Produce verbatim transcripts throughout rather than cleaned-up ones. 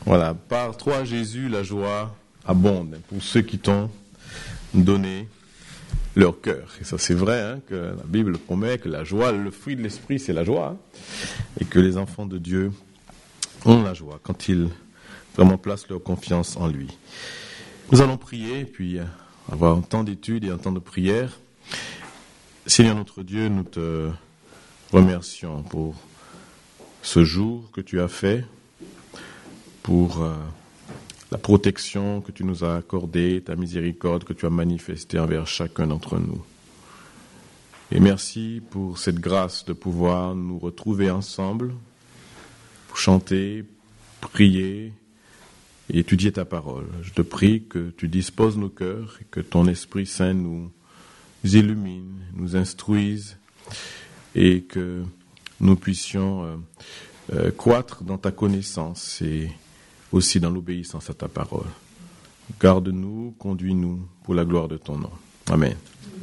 Voilà, par toi Jésus, la joie abonde pour ceux qui t'ont donné leur cœur. Et ça c'est vrai, hein, que la Bible promet que la joie, le fruit de l'esprit c'est la joie, hein, et que les enfants de Dieu ont la joie quand ils vraiment placent leur confiance en lui. Nous allons prier, puis avoir un temps d'étude et un temps de prière. Seigneur notre Dieu, nous te remercions pour ce jour que tu as fait, pour euh, la protection que tu nous as accordée, ta miséricorde que tu as manifestée envers chacun d'entre nous. Et merci pour cette grâce de pouvoir nous retrouver ensemble, pour chanter, prier et étudier ta parole. Je te prie que tu disposes nos cœurs et que ton Esprit Saint nous illumine, nous instruise et que nous puissions euh, euh, croître dans ta connaissance et aussi dans l'obéissance à ta parole. Garde-nous, conduis-nous pour la gloire de ton nom. Amen.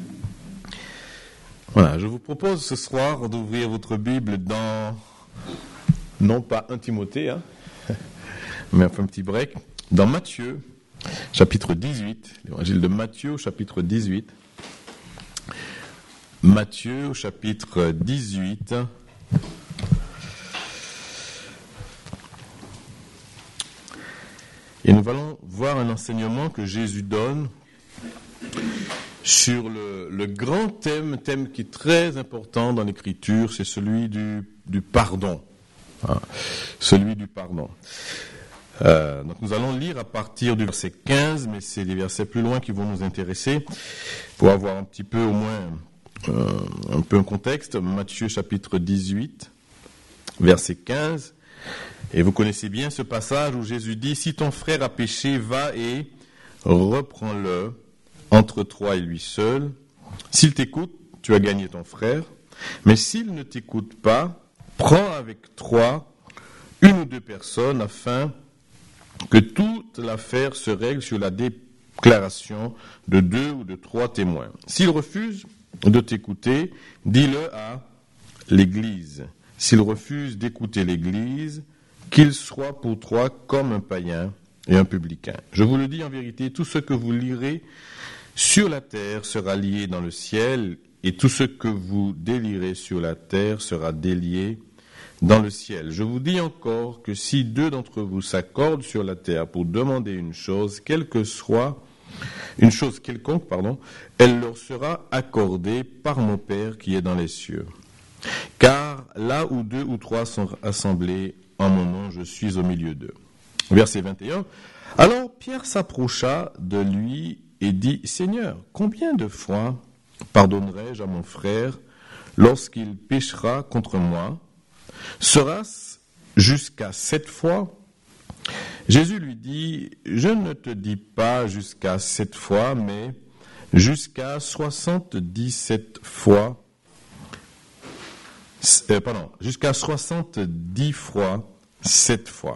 Voilà, je vous propose ce soir d'ouvrir votre Bible dans, non pas un Timothée, hein, mais enfin un petit break, dans Matthieu, chapitre dix-huit, l'évangile de Matthieu, chapitre dix-huit. Matthieu, au chapitre dix-huit. Et nous allons voir un enseignement que Jésus donne sur le, le grand thème, thème qui est très important dans l'Écriture, c'est celui du, du pardon. Hein, celui du pardon. Euh, donc nous allons lire à partir du verset quinze, mais c'est des versets plus loin qui vont nous intéresser, pour avoir un petit peu au moins euh, un peu un contexte. Matthieu chapitre dix-huit, verset quinze. Et vous connaissez bien ce passage où Jésus dit « Si ton frère a péché, va et reprends-le entre toi et lui seul. S'il t'écoute, tu as gagné ton frère. Mais s'il ne t'écoute pas, prends avec toi une ou deux personnes afin que toute l'affaire se règle sur la déclaration de deux ou de trois témoins. S'il refuse de t'écouter, dis-le à l'Église. S'il refuse d'écouter l'Église, qu'il soit pour toi comme un païen et un publicain. Je vous le dis en vérité, tout ce que vous lirez sur la terre sera lié dans le ciel, et tout ce que vous délirez sur la terre sera délié dans le ciel. Je vous dis encore que si deux d'entre vous s'accordent sur la terre pour demander une chose, quelle que soit, une chose quelconque, pardon, elle leur sera accordée par mon Père qui est dans les cieux. Car là où deux ou trois sont assemblés en mon nom, je suis au milieu d'eux. Verset vingt et un. Alors Pierre s'approcha de lui et dit, Seigneur, combien de fois pardonnerai-je à mon frère lorsqu'il péchera contre moi? Sera-ce jusqu'à sept fois? Jésus lui dit, je ne te dis pas jusqu'à sept fois, mais jusqu'à soixante-dix-sept fois. Euh, pardon, jusqu'à soixante-dix fois, sept fois.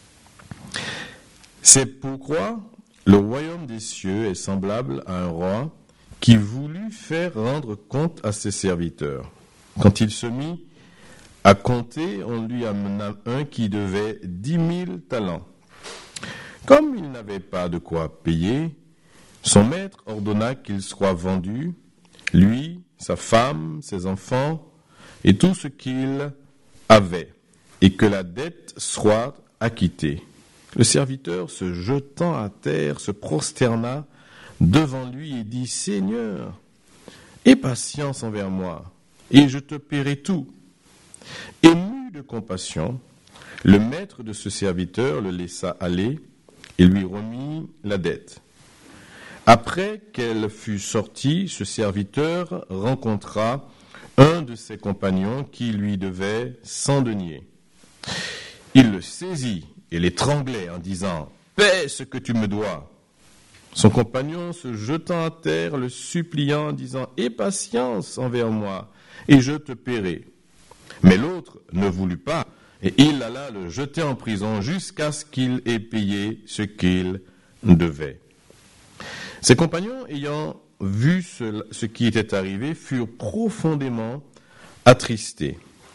C'est pourquoi le royaume des cieux est semblable à un roi qui voulut faire rendre compte à ses serviteurs. Quand il se mit à compter, on lui amena un qui devait dix mille talents. Comme il n'avait pas de quoi payer, son maître ordonna qu'il soit vendu, lui, sa femme, ses enfants, et tout ce qu'il avait, et que la dette soit acquittée. Le serviteur, se jetant à terre, se prosterna devant lui et dit, Seigneur, aie patience envers moi, et je te paierai tout. Ému de compassion, le maître de ce serviteur le laissa aller et lui remit la dette. Après qu'elle fut sortie, ce serviteur rencontra un de ses compagnons qui lui devait cent deniers. Il le saisit et l'étranglait en disant « Paie ce que tu me dois !» Son compagnon, se jetant à terre, le suppliant en disant « Aie patience envers moi, et je te paierai. » Mais l'autre ne voulut pas, et il alla le jeter en prison jusqu'à ce qu'il ait payé ce qu'il devait. Ses compagnons, ayant vu ce, ce qui était arrivé, furent profondément attristés.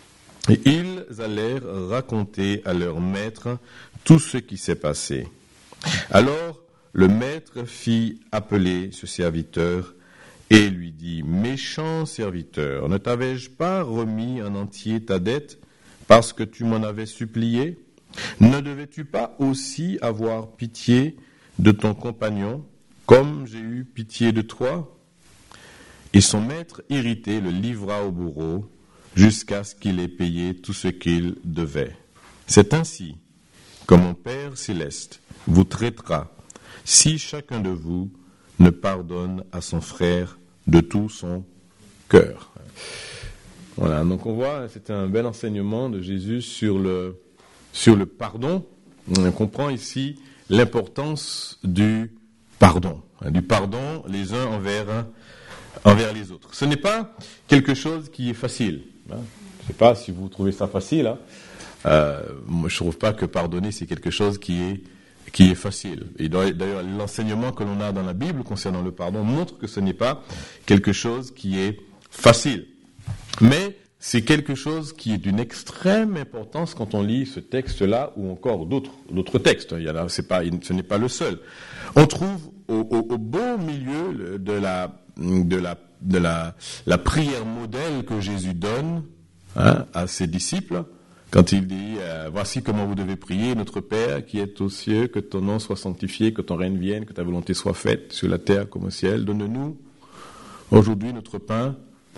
Et ils allèrent raconter à leur maître tout ce qui s'est passé. Alors le maître fit appeler ce serviteur et lui dit, « Méchant serviteur, ne t'avais-je pas remis en entier ta dette parce que tu m'en avais supplié? Ne devais-tu pas aussi avoir pitié de ton compagnon, comme j'ai eu pitié de toi ?» Et son maître, irrité, le livra au bourreau jusqu'à ce qu'il ait payé tout ce qu'il devait. C'est ainsi que mon Père céleste vous traitera si chacun de vous ne pardonne à son frère de tout son cœur. Voilà, donc on voit, c'est un bel enseignement de Jésus sur le, sur le pardon. On comprend ici l'importance du pardon, du pardon les uns envers, envers les autres. Ce n'est pas quelque chose qui est facile. Je ne sais pas si vous trouvez ça facile. Hein. Euh, moi, je ne trouve pas que pardonner, c'est quelque chose qui est qui est facile. Et d'ailleurs, l'enseignement que l'on a dans la Bible concernant le pardon montre que ce n'est pas quelque chose qui est facile. Mais c'est quelque chose qui est d'une extrême importance quand on lit ce texte-là ou encore d'autres, d'autres textes. Il y en a, c'est pas, ce n'est pas le seul. On trouve au, au, au beau milieu de la, de la, de la, la prière modèle que Jésus donne hein, à ses disciples. Quand il dit, euh, voici comment vous devez prier, notre Père qui est aux cieux, que ton nom soit sanctifié, que ton règne vienne, que ta volonté soit faite sur la terre comme au ciel. Donne-nous aujourd'hui notre pain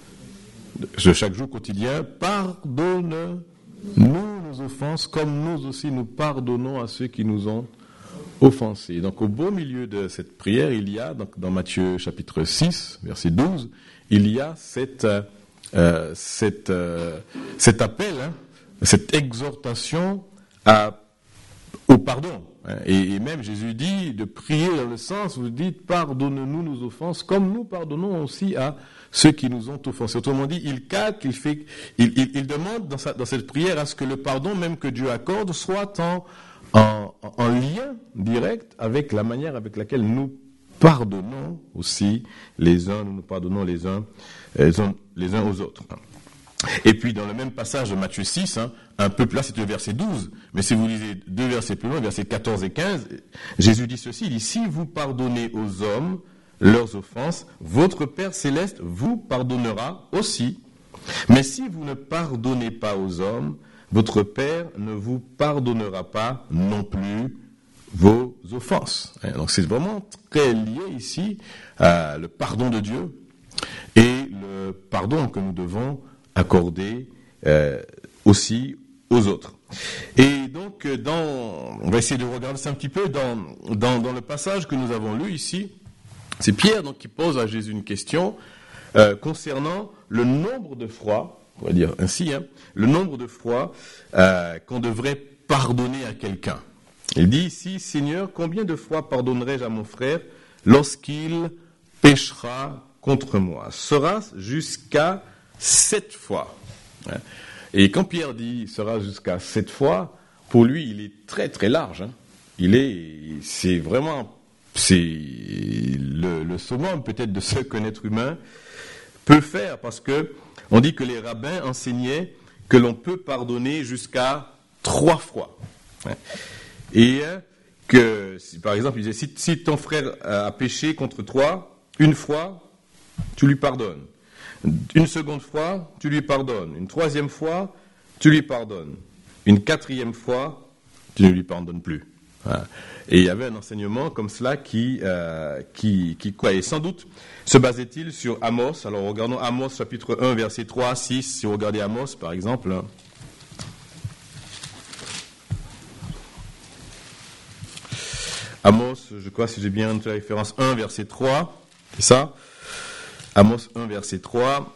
de chaque jour quotidien. Pardonne-nous nos offenses, comme nous aussi nous pardonnons à ceux qui nous ont offensés. Donc au beau milieu de cette prière, il y a, donc, dans Matthieu chapitre six, verset douze, il y a cette, euh, cette, euh, cet appel, hein, cette exhortation à, au pardon. Et, et même Jésus dit de prier dans le sens où vous dites pardonne-nous nos offenses comme nous pardonnons aussi à ceux qui nous ont offensés. Autrement dit, il calque, il fait, il, il, il demande dans, sa, dans cette prière à ce que le pardon même que Dieu accorde soit en, en, en lien direct avec la manière avec laquelle nous pardonnons aussi les uns, nous nous pardonnons les uns, les uns, les uns aux autres. Et puis dans le même passage de Matthieu six, hein, un peu plus là, c'est le verset douze, mais si vous lisez deux versets plus loin, versets quatorze et quinze, Jésus dit ceci, il dit, si vous pardonnez aux hommes leurs offenses, votre Père céleste vous pardonnera aussi. Mais si vous ne pardonnez pas aux hommes, votre Père ne vous pardonnera pas non plus vos offenses. Donc c'est vraiment très lié ici à le pardon de Dieu et le pardon que nous devons accorder euh, aussi aux autres. Et donc, dans, on va essayer de regarder ça un petit peu dans, dans, dans le passage que nous avons lu ici. C'est Pierre donc qui pose à Jésus une question euh, concernant le nombre de fois, on va dire ainsi, hein, le nombre de fois euh, qu'on devrait pardonner à quelqu'un. Il dit ici, Seigneur, combien de fois pardonnerai-je à mon frère lorsqu'il péchera contre moi? Sera jusqu'à sept fois. Et quand Pierre dit sera jusqu'à sept fois, pour lui, il est très très large. Hein. Il est, c'est vraiment, c'est le, le summum peut-être de ce qu'un être humain peut faire, parce que on dit que les rabbins enseignaient que l'on peut pardonner jusqu'à trois fois. Et que, si, par exemple, il disait, si, si ton frère a péché contre toi, une fois, tu lui pardonnes. Une seconde fois, tu lui pardonnes. Une troisième fois, tu lui pardonnes. Une quatrième fois, tu ne lui pardonnes plus. Voilà. Et il y avait un enseignement comme cela qui, euh, qui, qui quoi, et sans doute se basait-il sur Amos. Alors regardons Amos chapitre un, verset trois, six, si vous regardez Amos par exemple. Amos, je crois, si j'ai bien noté la référence, un, verset trois, c'est ça? Amos un, verset trois,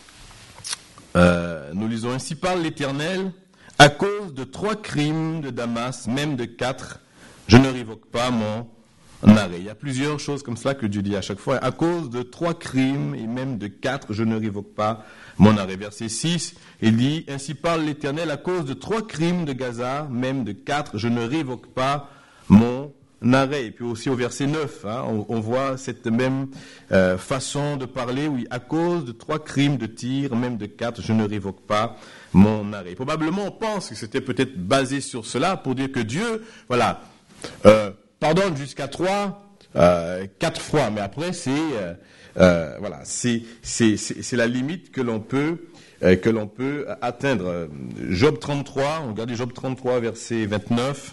euh, nous lisons, ainsi parle l'Éternel, à cause de trois crimes de Damas, même de quatre, je ne révoque pas mon arrêt. Il y a plusieurs choses comme cela que Dieu dit à chaque fois, à cause de trois crimes et même de quatre, je ne révoque pas mon arrêt. Verset six, il dit, ainsi parle l'Éternel, à cause de trois crimes de Gaza, même de quatre, je ne révoque pas mon arrêt. Et puis aussi au verset neuf, hein, on, on voit cette même euh, façon de parler, oui, à cause de trois crimes de tir, même de quatre, je ne révoque pas mon arrêt. Probablement, on pense que c'était peut-être basé sur cela pour dire que Dieu, voilà, euh, pardonne jusqu'à trois, euh, quatre fois, mais après c'est, euh, euh, voilà, c'est, c'est, c'est, c'est la limite que l'on peut euh, que l'on peut atteindre. Job trente-trois, on regarde Job trente-trois, verset vingt-neuf.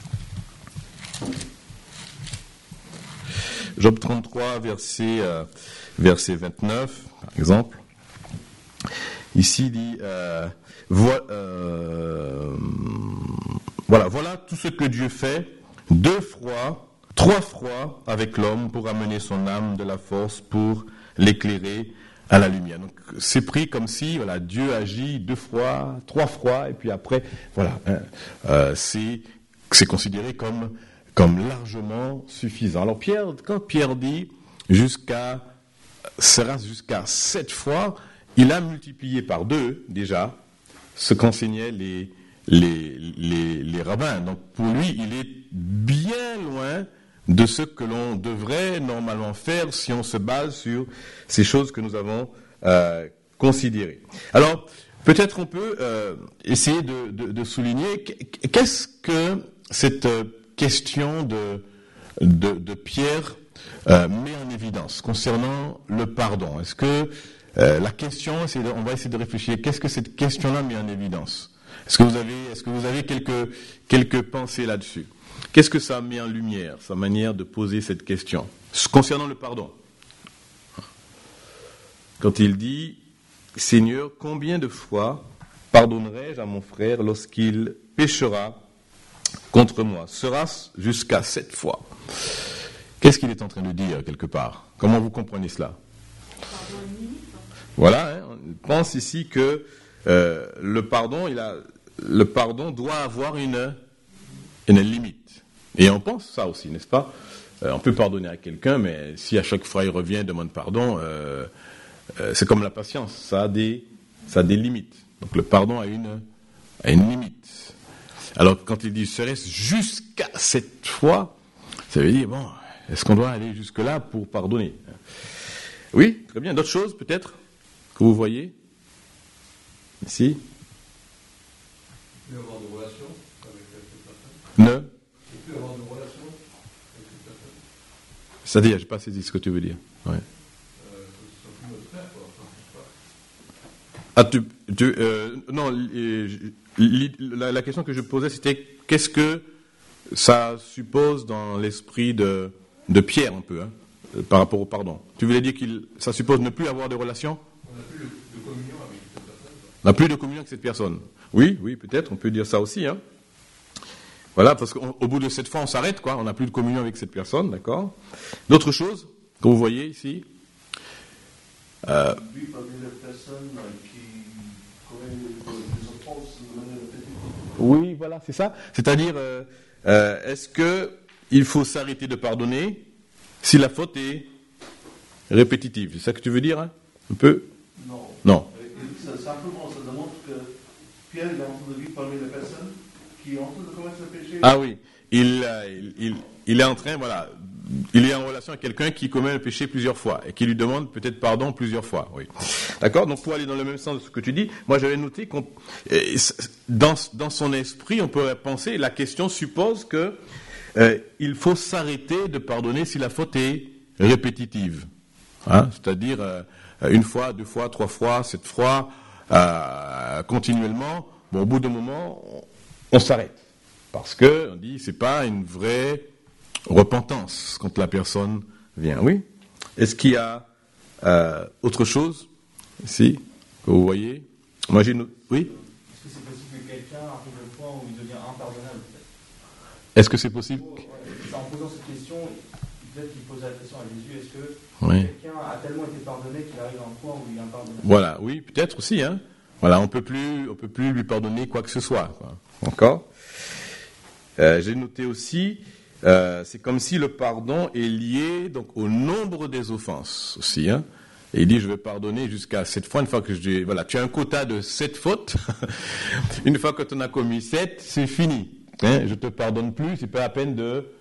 Job trente-trois, verset, euh, verset vingt-neuf, par exemple. Ici, il dit, euh, voilà, euh, voilà, voilà tout ce que Dieu fait, deux fois, trois fois avec l'homme pour amener son âme de la force, pour l'éclairer à la lumière. Donc, c'est pris comme si, voilà, Dieu agit deux fois, trois fois, et puis après, voilà, hein, euh, c'est, c'est considéré comme, comme largement suffisant. Alors, Pierre, quand Pierre dit jusqu'à, sera jusqu'à sept fois, il a multiplié par deux, déjà, ce qu'enseignaient les, les, les, les rabbins. Donc, pour lui, il est bien loin de ce que l'on devrait normalement faire si on se base sur ces choses que nous avons euh, considérées. Alors, peut-être on peut euh, essayer de, de, de souligner qu'est-ce que cette question de, de, de Pierre euh, met en évidence concernant le pardon. Est-ce que euh, la question, c'est de, on va essayer de réfléchir, qu'est-ce que cette question-là met en évidence? Est-ce que vous avez, est-ce que vous avez quelques, quelques pensées là-dessus? Qu'est-ce que ça met en lumière, sa manière de poser cette question concernant le pardon? Quand il dit, Seigneur, combien de fois pardonnerai-je à mon frère lorsqu'il péchera contre moi? Sera-ce jusqu'à sept fois? Qu'est-ce qu'il est en train de dire quelque part? Comment vous comprenez cela? Voilà, hein, on pense ici que euh, le pardon, il a, le pardon doit avoir une, une limite. Et on pense ça aussi, n'est-ce pas? euh, On peut pardonner à quelqu'un, mais si à chaque fois il revient et demande pardon, euh, euh, c'est comme la patience, ça a des, ça a des limites. Donc le pardon a une, a une limite. Alors quand il dit serait-ce jusqu'à cette fois, ça veut dire, bon, est-ce qu'on doit aller jusque-là pour pardonner? Oui, très bien. D'autres choses peut-être que vous voyez ici? Il peut y avoir de relations avec quelques personnes. Ne Il peut y avoir de relations avec quelques personnes. C'est-à-dire, je n'ai pas saisi ce que tu veux dire. Ouais. Euh, ce sont plus notre frère, quoi. Enfin, Ah, tu, tu, euh, non, euh, la, la question que je posais, c'était qu'est-ce que ça suppose dans l'esprit de, de Pierre, un peu, hein, par rapport au pardon. Tu voulais dire que ça suppose ne plus avoir de relation? on n'a plus de, de communion avec cette personne. On n'a plus de communion avec cette personne. Oui, oui, peut-être, on peut dire ça aussi. Hein. Voilà, parce qu'au bout de cette fois, on s'arrête, quoi. On n'a plus de communion avec cette personne, d'accord? D'autres choses que vous voyez ici? euh, Oui, parmi les personnes qui commettent des offenses de manière répétitive. Oui, voilà, c'est ça. C'est-à-dire, euh, euh, est-ce que il faut s'arrêter de pardonner si la faute est répétitive? C'est ça que tu veux dire, hein? Un peu? Non. Non. Et ça, simplement, ça démontre que Pierre il est en train de vivre parmi les personnes qui sont en train de commettre ce péché. Ah oui, il, euh, il, il, il est en train, voilà, il est en relation avec quelqu'un qui commet le péché plusieurs fois et qui lui demande peut-être pardon plusieurs fois. Oui. D'accord? Donc pour aller dans le même sens de ce que tu dis, moi j'avais noté qu'on, dans, dans son esprit, on pourrait penser, la question suppose que euh, il faut s'arrêter de pardonner si la faute est répétitive. Hein? C'est-à-dire euh, une fois, deux fois, trois fois, sept fois, euh, continuellement. Bon, au bout d'un moment, on, on s'arrête. Parce que, on dit, c'est pas une vraie repentance quand la personne vient. Oui? Est-ce qu'il y a euh, autre chose ici que vous voyez? Moi j'ai une... Oui? Est-ce que c'est possible que quelqu'un arrive au point où il devient impardonnable? Est-ce que c'est possible? En posant cette question, peut-être qu'il pose la question à Jésus, est-ce que Oui. quelqu'un a tellement été pardonné qu'il arrive à un point où il est impardonnable? Voilà, oui, peut-être aussi. Hein. Voilà, on peut plus, on peut plus lui pardonner quoi que ce soit. Quoi. Encore. Euh, j'ai noté aussi, euh, c'est comme si le pardon est lié donc au nombre des offenses aussi. Hein. Et il dit, je vais pardonner jusqu'à sept fois. Une fois que je, voilà, tu as un quota de sept fautes. Une fois que tu en as commis sept, c'est fini. Hein, je te pardonne plus. C'est pas la peine de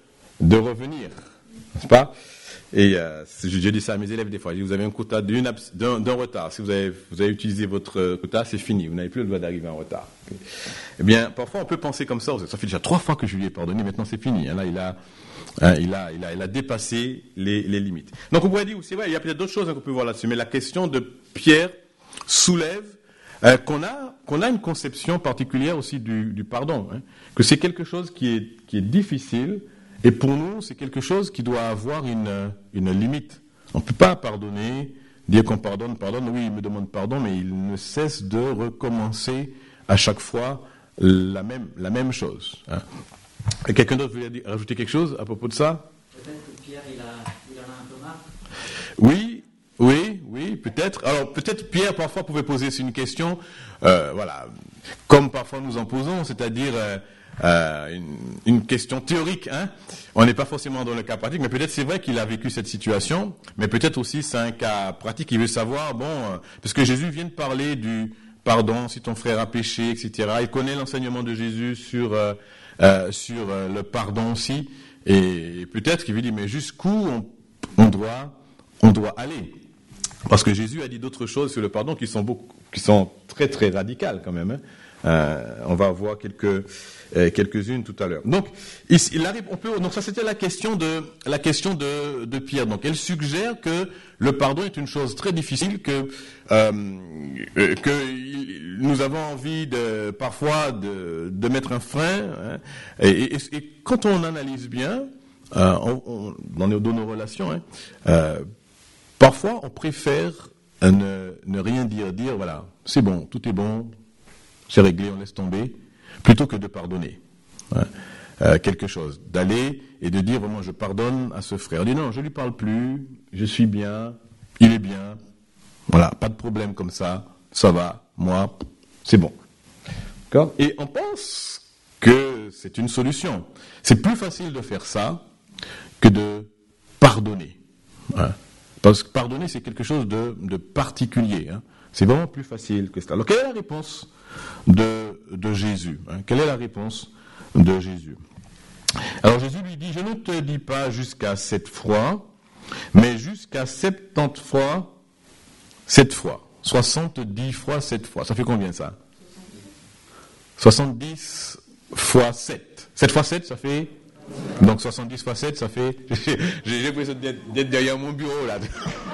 de revenir, n'est-ce pas? Et euh, je, je dis ça à mes élèves des fois. Je dis, vous avez un quota d'une abs- d'un, d'un retard. Si vous avez, vous avez utilisé votre quota, c'est fini. Vous n'avez plus le droit d'arriver en retard. Okay. Eh bien, parfois, on peut penser comme ça. Ça fait déjà trois fois que je lui ai pardonné. Maintenant, c'est fini. Là, il a, hein, il a, il a, il a dépassé les, les limites. Donc, on pourrait dire, c'est vrai, il y a peut-être d'autres choses hein, qu'on peut voir là-dessus. Mais la question de Pierre soulève euh, qu'on a, qu'on a une conception particulière aussi du, du pardon, hein, que c'est quelque chose qui est, qui est difficile. Et pour nous, c'est quelque chose qui doit avoir une, une limite. On ne peut pas pardonner, dire qu'on pardonne, pardonne, oui, il me demande pardon, mais il ne cesse de recommencer à chaque fois la même, la même chose. Hein. Et quelqu'un d'autre veut dire, rajouter quelque chose à propos de ça? Peut-être que Pierre, il, a, il en a un peu marre. Oui, oui, oui, peut-être. Alors, peut-être Pierre, parfois, pouvait poser une question, euh, voilà, comme parfois nous en posons, c'est-à-dire... Euh, Euh, une, une question théorique, hein. On n'est pas forcément dans le cas pratique, mais peut-être c'est vrai qu'il a vécu cette situation, mais peut-être aussi c'est un cas pratique. Il veut savoir, bon, euh, parce que Jésus vient de parler du pardon si ton frère a péché, et cetera. Il connaît l'enseignement de Jésus sur euh, euh, sur euh, le pardon aussi, et, et peut-être qu'il lui dit, mais jusqu'où on, on doit on doit aller? Parce que Jésus a dit d'autres choses sur le pardon qui sont beaucoup, qui sont très très radicales quand même. Hein. Euh, on va voir quelques euh, quelques-unes tout à l'heure. Donc, ici, il arrive, on peut, donc ça c'était la question de la question de, de Pierre. Donc, elle suggère que le pardon est une chose très difficile, que euh, que il, nous avons envie de parfois de, de mettre un frein. Hein, et, et, et quand on analyse bien euh, on, on, dans, nos, dans nos relations, hein, euh, parfois on préfère ne, ne rien dire, dire voilà, c'est bon, tout est bon. C'est réglé, on laisse tomber, plutôt que de pardonner hein, euh, quelque chose, d'aller et de dire vraiment je pardonne à ce frère. On dit non, je lui parle plus, je suis bien, il est bien, voilà, pas de problème comme ça, ça va, moi, c'est bon. D'accord ? Et on pense que c'est une solution. C'est plus facile de faire ça que de pardonner. Hein. Parce que pardonner, c'est quelque chose de, de particulier. Hein. C'est vraiment plus facile que ça. Alors, quelle est la réponse de, de Jésus hein? Quelle est la réponse de Jésus? Alors, Jésus lui dit, je ne te dis pas jusqu'à sept fois, mais jusqu'à septante fois, sept fois. soixante-dix fois sept fois. Ça fait combien ça? soixante-dix fois sept. sept fois sept, ça fait... Donc soixante-dix fois sept, ça fait... J'ai l'impression d'être derrière mon bureau, là.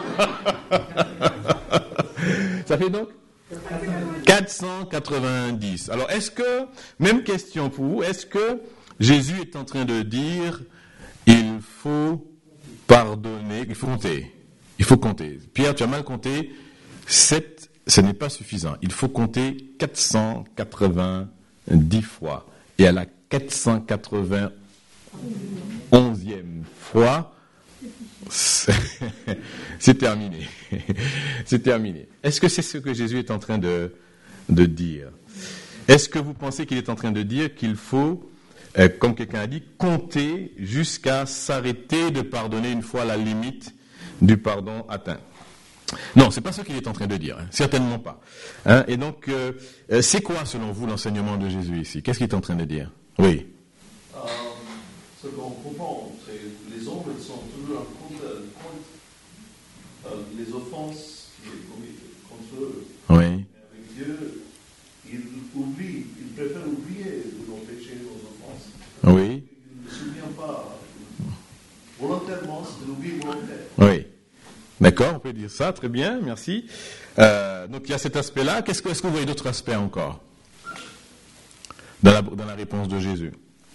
Ça fait donc quatre cent quatre-vingt-dix. Alors, est-ce que, même question pour vous, est-ce que Jésus est en train de dire, il faut pardonner, il faut compter. Il faut compter. Pierre, tu as mal compté. sept, ce n'est pas suffisant. Il faut compter quatre cent quatre-vingt-dix fois. Et à la quatre cent quatre-vingt-onzième fois, c'est terminé. C'est terminé. Est-ce que c'est ce que Jésus est en train de, de dire? Est-ce que vous pensez qu'il est en train de dire qu'il faut, euh, comme quelqu'un a dit, compter jusqu'à s'arrêter de pardonner une fois la limite du pardon atteint? Non, c'est pas ce qu'il est en train de dire, hein. Certainement pas. Hein. Et donc, euh, c'est quoi, selon vous, l'enseignement de Jésus ici? Qu'est-ce qu'il est en train de dire? Oui. Euh, ce qu'on comprend, c'est que les hommes ils sont toujours en compte, compte euh, les offenses qui sont commises contre eux. Oui. Et avec Dieu, ils oublient, ils préfèrent oublier nos péchés, nos offenses. Oui. Ils ne se souviennent pas volontairement, c'est de l'oubli volontaire. Oui. D'accord, on peut dire ça, très bien, merci. Euh, donc il y a cet aspect-là. Qu'est-ce que, est-ce que vous voyez d'autres aspects encore dans la, dans la réponse de Jésus?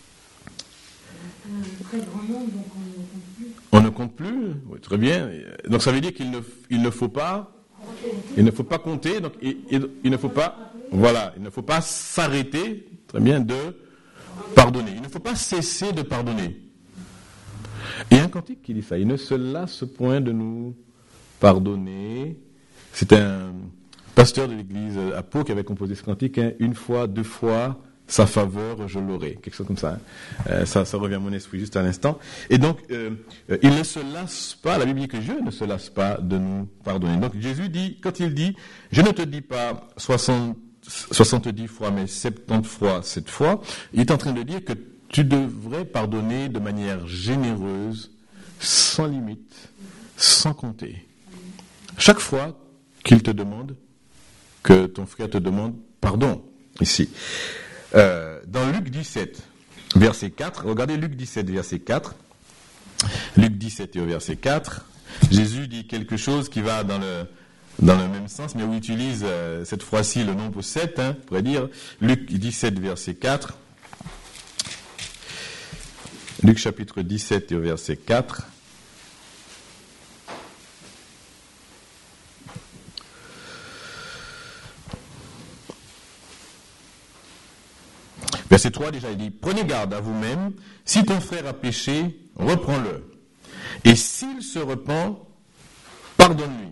Un très grand nombre, donc on ne compte plus. On ne compte plus? Oui, très bien. Donc ça veut dire qu'il ne, il ne faut pas, il ne faut pas compter. Donc il, il, il ne faut pas, voilà, il ne faut pas s'arrêter, très bien, de pardonner. Il ne faut pas cesser de pardonner. Et un cantique qui dit ça. Il ne se lasse point de nous pardonner. C'est un pasteur de l'église à Pau qui avait composé ce cantique. Hein, une fois, deux fois. Sa faveur, je l'aurai. Quelque chose comme ça, hein. euh, ça. Ça revient à mon esprit juste à l'instant. Et donc, euh, euh, il ne se lasse pas, la Bible dit que Dieu ne se lasse pas de nous pardonner. Donc, Jésus dit, quand il dit, je ne te dis pas soixante, soixante-dix fois, mais soixante-dix fois, sept fois, il est en train de dire que tu devrais pardonner de manière généreuse, sans limite, sans compter. Chaque fois qu'il te demande, que ton frère te demande pardon, ici. Euh, dans Luc dix-sept, verset quatre, regardez Luc dix-sept, verset quatre. Luc dix-sept et au verset quatre, Jésus dit quelque chose qui va dans le, dans le même sens, mais où il utilise euh, cette fois-ci le nombre sept, hein, on pourrait dire. Luc dix-sept, verset quatre. Luc chapitre dix-sept et au verset quatre. Verset trois, déjà, il dit, prenez garde à vous-même, si ton frère a péché, reprends-le. Et s'il se repent, pardonne-lui.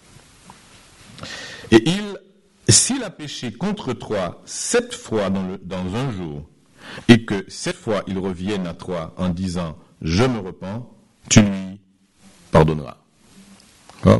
Et il, s'il a péché contre toi sept fois dans, le, dans un jour, et que sept fois il revienne à toi en disant, je me repens, tu lui pardonneras. D'accord ?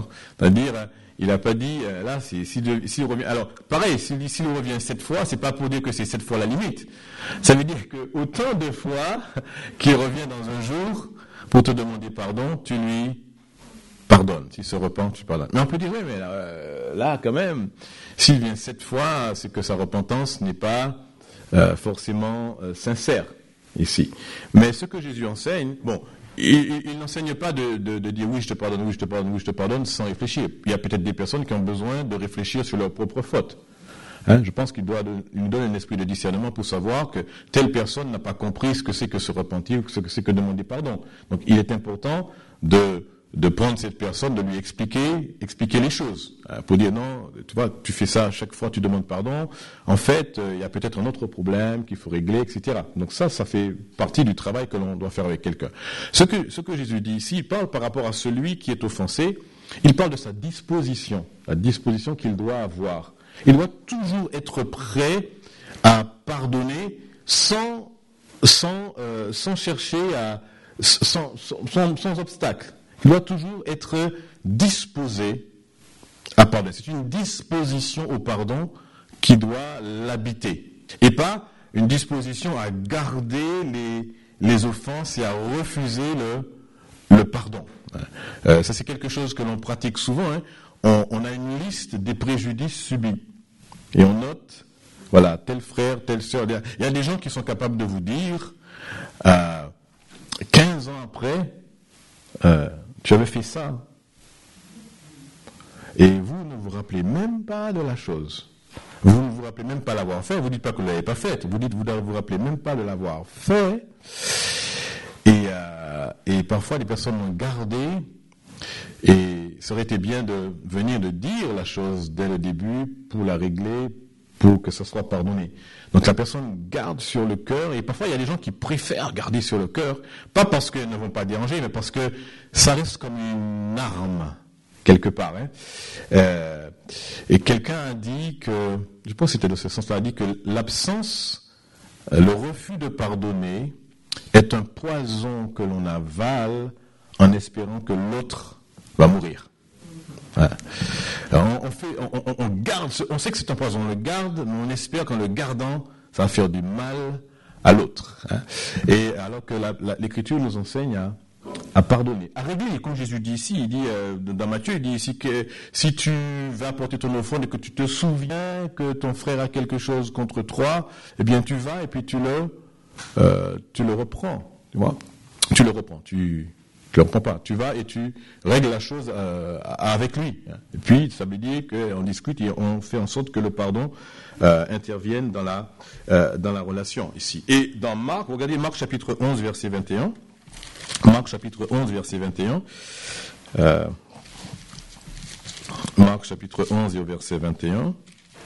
C'est-à-dire, il n'a pas dit, euh, là, s'il si, si, si revient. Alors, pareil, s'il dit s'il revient sept fois, c'est pas pour dire que c'est sept fois la limite. Ça veut dire que autant de fois qu'il revient dans un jour pour te demander pardon, tu lui pardonnes. S'il se repent, tu pardonnes. Mais on peut dire, oui, mais là, euh, là quand même, s'il vient sept fois, c'est que sa repentance n'est pas euh, forcément euh, sincère ici. Mais ce que Jésus enseigne, bon. Il, il n'enseigne pas de, de, de dire oui, je te pardonne, oui, je te pardonne, oui, je te pardonne, sans réfléchir. Il y a peut-être des personnes qui ont besoin de réfléchir sur leurs propres fautes. Hein, je pense qu'il doit il nous donne un esprit de discernement pour savoir que telle personne n'a pas compris ce que c'est que se repentir, ce que c'est que demander pardon. Donc il est important de, de prendre cette personne, de lui expliquer, expliquer les choses. Hein, pour dire non, tu vois, tu fais ça à chaque fois, tu demandes pardon. En fait, euh, il y a peut-être un autre problème qu'il faut régler, et cetera. Donc ça, ça fait partie du travail que l'on doit faire avec quelqu'un. Ce que, ce que Jésus dit ici, il parle par rapport à celui qui est offensé, il parle de sa disposition, la disposition qu'il doit avoir. Il doit toujours être prêt à pardonner sans, sans, euh, sans chercher à, sans, sans, sans obstacle. Il doit toujours être disposé à pardonner. C'est une disposition au pardon qui doit l'habiter. Et pas une disposition à garder les, les offenses et à refuser le, le pardon. Euh, ça c'est quelque chose que l'on pratique souvent. Hein. On, on a une liste des préjudices subis. Et on note, voilà, tel frère, telle sœur. Il y a des gens qui sont capables de vous dire, euh, quinze ans après, euh, tu avais fait ça. Et vous ne vous rappelez même pas de la chose. Vous ne vous rappelez même pas l'avoir fait. Vous ne dites pas que vous ne l'avez pas faite. Vous dites, vous ne vous rappelez même pas de l'avoir fait. Et, euh, et parfois, les personnes l'ont gardé. Et ça aurait été bien de venir de dire la chose dès le début pour la régler, pour que ça soit pardonné. Donc la personne garde sur le cœur, et parfois il y a des gens qui préfèrent garder sur le cœur, pas parce qu'elles ne vont pas déranger, mais parce que ça reste comme une arme, quelque part. Hein. Euh, et quelqu'un a dit que, je pense que c'était de ce sens-là, a dit que l'absence, le refus de pardonner est un poison que l'on avale en espérant que l'autre va mourir. Voilà. Alors on, on, fait, on, on, on garde, on sait que c'est un poison, on le garde, mais on espère qu'en le gardant, ça va faire du mal à l'autre. Hein. Et alors que la, la, l'Écriture nous enseigne à, à pardonner, à régler. Comme Jésus dit ici, il dit euh, dans Matthieu, il dit ici que si tu vas apporter ton offrande et que tu te souviens que ton frère a quelque chose contre toi, eh bien tu vas et puis tu le, euh, tu le reprends, tu vois, tu le reprends, tu Tu ne reprends pas. Tu vas et tu règles la chose euh, avec lui. Et puis, ça veut dire qu'on discute et on fait en sorte que le pardon euh, intervienne dans la, euh, dans la relation ici. Et dans Marc, regardez Marc chapitre onze, verset vingt et un. Marc chapitre onze, verset vingt et un. Euh, Marc chapitre onze et au verset vingt et un.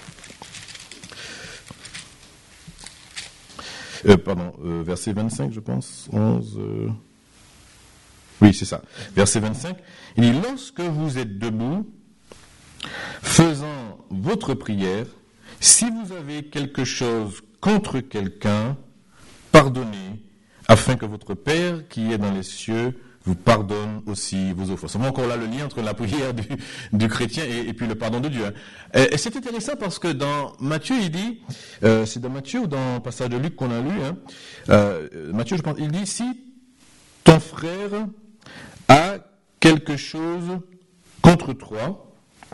Euh, pardon, euh, verset vingt-cinq, je pense. onze... Euh... Oui, c'est ça. Verset vingt-cinq, il dit, lorsque vous êtes debout, faisant votre prière, si vous avez quelque chose contre quelqu'un, pardonnez, afin que votre Père qui est dans les cieux vous pardonne aussi vos offenses. On voit encore là le lien entre la prière du, du chrétien et, et puis le pardon de Dieu. Hein. Et, et c'est intéressant parce que dans Matthieu, il dit, euh, c'est dans Matthieu ou dans le passage de Luc qu'on a lu, hein, euh, Matthieu, je pense, il dit, si ton frère a quelque chose contre toi,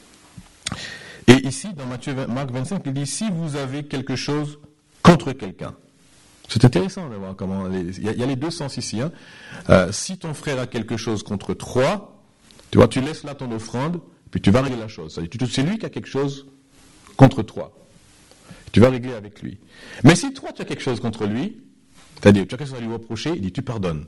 et ici, dans Matthieu, Marc vingt-cinq, il dit, si vous avez quelque chose contre quelqu'un. C'est intéressant de voir comment... Les, il, y a, il y a les deux sens ici. Hein. Euh, si ton frère a quelque chose contre toi, tu vois, tu laisses là ton offrande, puis tu vas régler la chose. C'est-à-dire, c'est lui qui a quelque chose contre toi. Tu vas régler avec lui. Mais si toi, tu as quelque chose contre lui, c'est-à-dire, tu as quelque chose à lui reprocher, il dit, tu pardonnes.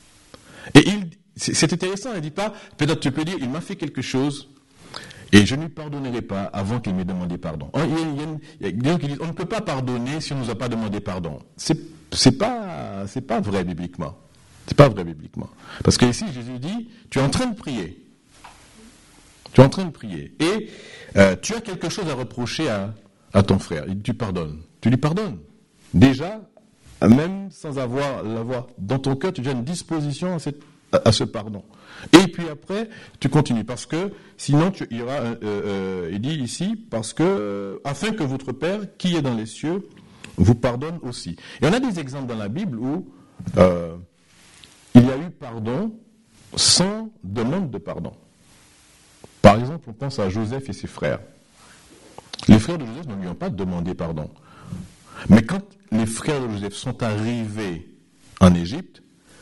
Et il, c'est, c'est intéressant, il ne dit pas, peut-être tu peux dire, il m'a fait quelque chose, et je ne lui pardonnerai pas avant qu'il m'ait demandé pardon. Il y a, il y a, il y a des gens qui disent, on ne peut pas pardonner si on ne nous a pas demandé pardon. C'est, c'est pas, c'est pas vrai bibliquement. C'est pas vrai bibliquement. Parce que ici, Jésus dit, tu es en train de prier. Tu es en train de prier. Et euh, tu as quelque chose à reprocher à, à ton frère. Il dit, tu pardonnes. Tu lui pardonnes. Déjà, même sans avoir l'avoir dans ton cœur, tu as une disposition à, cette, à, à ce pardon. Et puis après, tu continues, parce que sinon tu iras, euh, euh, il dit ici, parce que, euh, afin que votre Père, qui est dans les cieux, vous pardonne aussi. Et on a des exemples dans la Bible où euh, il y a eu pardon sans demande de pardon. Par exemple, on pense à Joseph et ses frères. Les frères de Joseph ne lui ont pas demandé pardon. Mais quand les frères de Joseph sont arrivés en Égypte,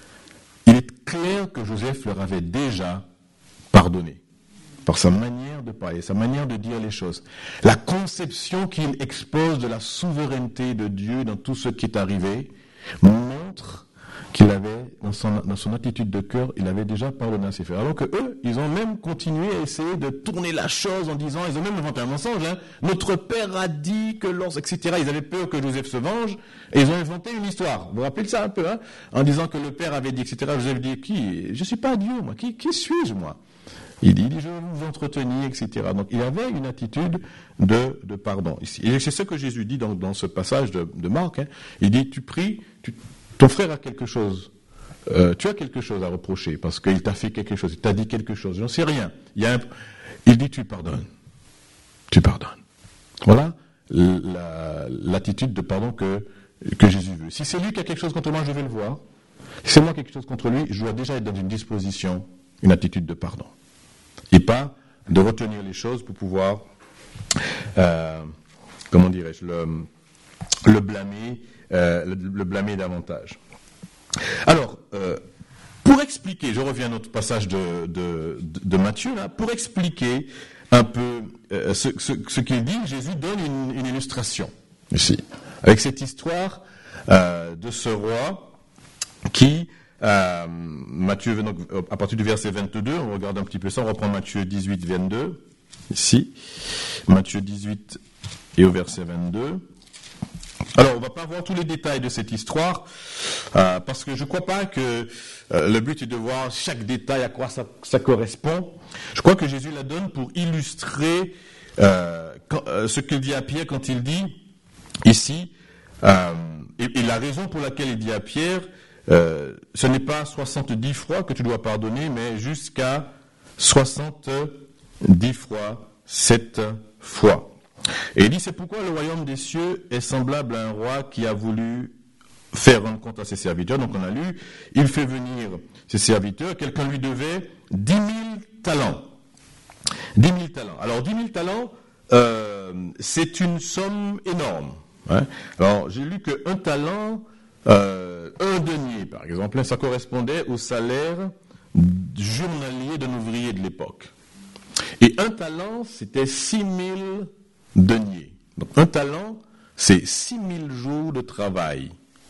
il est clair que Joseph leur avait déjà pardonné par sa manière de parler, sa manière de dire les choses. La conception qu'il expose de la souveraineté de Dieu dans tout ce qui est arrivé montre qu'il avait, dans son, dans son attitude de cœur, il avait déjà pardonné à ses frères. Alors que eux, ils ont même continué à essayer de tourner la chose en disant, ils ont même inventé un mensonge, hein. Notre père a dit que lors, et cetera. Ils avaient peur que Joseph se venge, et ils ont inventé une histoire. Vous vous rappelez de ça un peu, hein, en disant que le père avait dit, et cetera. Joseph dit, qui? Je suis pas Dieu, moi. Qui, qui suis-je, moi? Il dit, il dit, je vais vous entretenir, et cetera. Donc, il avait une attitude de, de pardon ici. Et c'est ce que Jésus dit dans, dans ce passage de, de Marc, hein. Il dit, tu pries, tu, ton frère a quelque chose, euh, tu as quelque chose à reprocher, parce qu'il t'a fait quelque chose, il t'a dit quelque chose, j'en sais rien. Il, y a un, il dit, tu pardonnes. Tu pardonnes. Voilà la, l'attitude de pardon que, que Jésus veut. Si c'est lui qui a quelque chose contre moi, je vais le voir. Si c'est moi qui ai quelque chose contre lui, je dois déjà être dans une disposition, une attitude de pardon. Et pas de retenir les choses pour pouvoir, euh, comment dirais-je, le, le blâmer, euh, le, le blâmer davantage. Alors, euh, pour expliquer, je reviens à notre passage de, de, de, de Matthieu, là, pour expliquer un peu euh, ce, ce, ce qu'il dit, Jésus donne une, une illustration, ici, avec cette histoire euh, de ce roi qui... Euh, Matthieu, donc, à partir du verset vingt-deux, on regarde un petit peu ça, on reprend Matthieu dix-huit, vingt-deux, ici, Matthieu dix-huit et au verset vingt-deux. Alors, on ne va pas voir tous les détails de cette histoire, euh, parce que je ne crois pas que euh, le but est de voir chaque détail, à quoi ça, ça correspond. Je crois que Jésus la donne pour illustrer euh, quand, euh, ce qu'il dit à Pierre quand il dit, ici, euh, et, et la raison pour laquelle il dit à Pierre, Euh, ce n'est pas soixante-dix fois que tu dois pardonner, mais jusqu'à soixante-dix fois, sept fois. Et il dit, c'est pourquoi le royaume des cieux est semblable à un roi qui a voulu faire rendre compte à ses serviteurs. Donc on a lu, il fait venir ses serviteurs, quelqu'un lui devait dix mille talents. dix mille talents. Alors dix mille talents, euh, c'est une somme énorme. Hein. Alors j'ai lu qu'un talent... Euh, un denier, par exemple, ça correspondait au salaire journalier d'un ouvrier de l'époque. Et un talent, c'était six mille deniers. Donc un talent, c'est six mille jours de travail.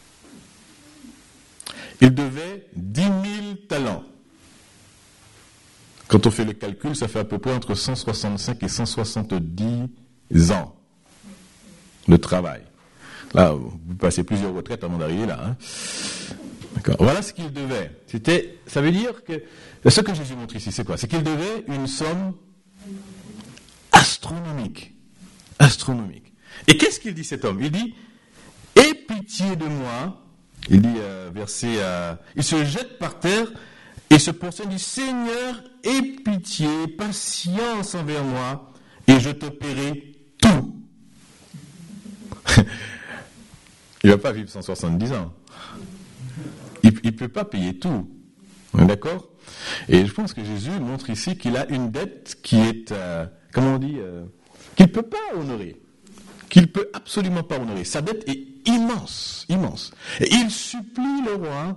Il devait dix mille talents. Quand on fait le calcul, ça fait à peu près entre cent soixante-cinq et cent soixante-dix ans de travail. Là, vous passez plusieurs retraites avant d'arriver là. Hein. D'accord. Voilà ce qu'il devait. C'était, ça veut dire que ce que Jésus montre ici, c'est quoi? C'est qu'il devait une somme astronomique, astronomique. Et qu'est-ce qu'il dit cet homme? Il dit, aie pitié de moi. Il dit, euh, verset, euh, il se jette par terre et se prosterne, dit, Seigneur, aie pitié, patience envers moi, et je te paierai tout. Il ne va pas vivre cent soixante-dix ans. Il ne peut pas payer tout. D'accord ? Et je pense que Jésus montre ici qu'il a une dette qui est, euh, comment on dit, euh, qu'il ne peut pas honorer. Qu'il ne peut absolument pas honorer. Sa dette est immense, immense. Et il supplie le roi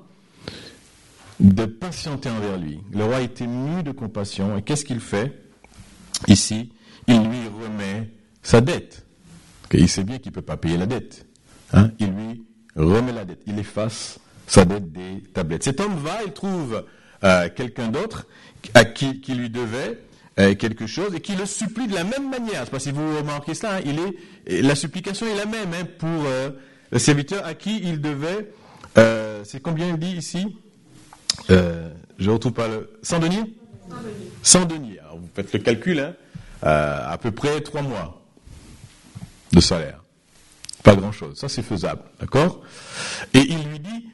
de patienter envers lui. Le roi est ému de compassion. Et qu'est-ce qu'il fait ? Ici, il lui remet sa dette. Il sait bien qu'il ne peut pas payer la dette. Hein? Il lui remet la dette. Il efface sa dette des tablettes. Cet homme va, il trouve euh, quelqu'un d'autre à qui, qui lui devait euh, quelque chose et qui le supplie de la même manière. Je ne sais pas si vous remarquez ça. Hein? Il est, la supplication est la même hein, pour euh, le serviteur à qui il devait. Euh, c'est combien il dit ici euh, Je ne retrouve pas le... cent deniers cent deniers. Alors vous faites le calcul. Hein, euh, à peu près trois mois de salaire. Pas grand-chose. Ça, c'est faisable. D'accord ? Et il lui dit,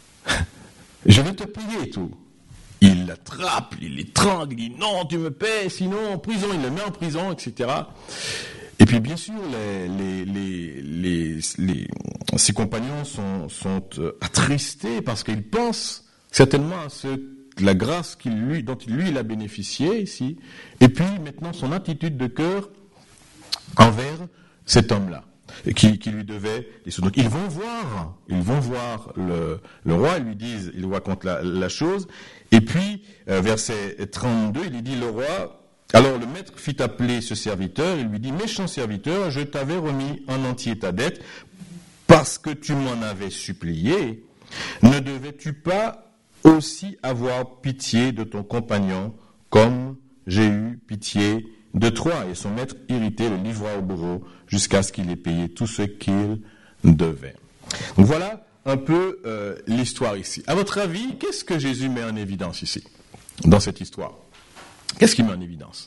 je vais te payer tout. Il l'attrape, il l'étrangle, il dit, non, tu me paies, sinon en prison. Il le met en prison, et cetera. Et puis, bien sûr, les, les, les, les, les, ses compagnons sont, sont attristés parce qu'ils pensent certainement à ce, la grâce qu'il lui, dont lui, il a bénéficié ici. Et puis, maintenant, son attitude de cœur envers cet homme-là. Qui, qui lui devait les sous. Donc ils vont voir, ils vont voir le, le roi, ils lui disent, ils lui racontent la, la chose, et puis, euh, verset trente-deux, il lui dit, le roi, alors le maître fit appeler ce serviteur, il lui dit, méchant serviteur, je t'avais remis en entier ta dette, parce que tu m'en avais supplié, ne devais-tu pas aussi avoir pitié de ton compagnon, comme j'ai eu pitié de toi? Et son maître, irrité, le livra au bourreau jusqu'à ce qu'il ait payé tout ce qu'il devait. Donc voilà un peu euh, l'histoire ici. À votre avis, qu'est-ce que Jésus met en évidence ici, dans cette histoire? Qu'est-ce qu'il met en évidence?